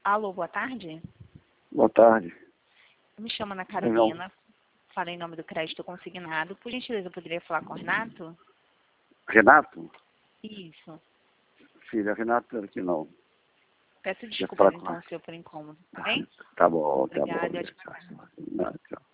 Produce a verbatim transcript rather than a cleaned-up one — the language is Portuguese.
Alô, boa tarde. Boa tarde. Eu me chamo Ana Carolina. Falo em nome do Crédito Consignado. Por gentileza, eu poderia falar com o Renato? Renato? Isso. Filha, Renato aqui não. Peço desculpas, então, senhor, por incômodo, tá bem? Tá bom, tá Obrigada, bom. e ótima tarde. Não, tchau.